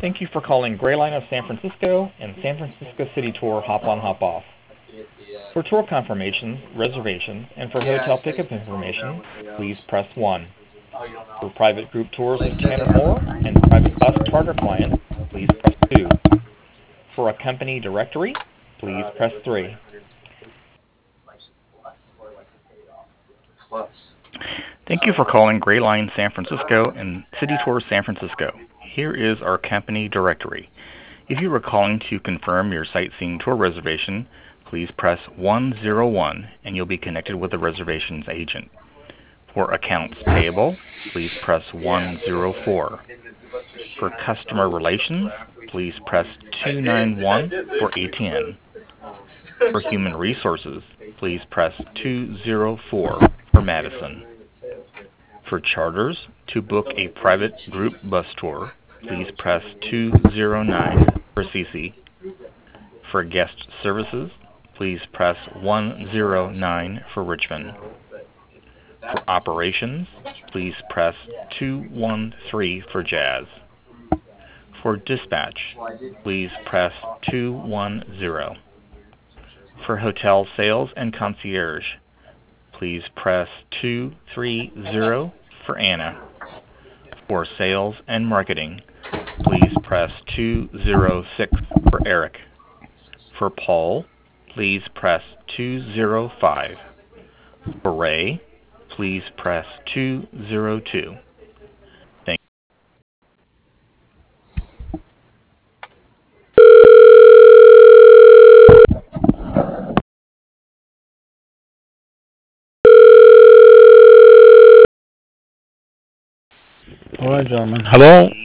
Thank you for calling Gray Line of San Francisco and San Francisco City Tour Hop On Hop Off. For tour confirmations, reservations, and for hotel pickup information, please press 1. For private group tours of 10 or more and private bus charter clients, please press 2. For a company directory, please press 3. Thank you for calling Gray Line San Francisco and City Tour San Francisco. Here is our company directory. If you are calling to confirm your sightseeing tour reservation, please press 101 and you'll be connected with a reservations agent. For accounts payable, please press 104. For customer relations, please press 291 for ATN. For human resources, please press 204 for Madison. For charters, to book a private group bus tour, please press 209 for CC. For guest services, please press 109 for Richmond. For operations, please press 213 for Jazz. For dispatch, please press 210. For hotel sales and concierge, please press 230 for Anna. For sales and marketing, please press 206 for Eric. For Paul, please press 205. For Ray, please press 202. Thank you. All right, gentlemen. Hello?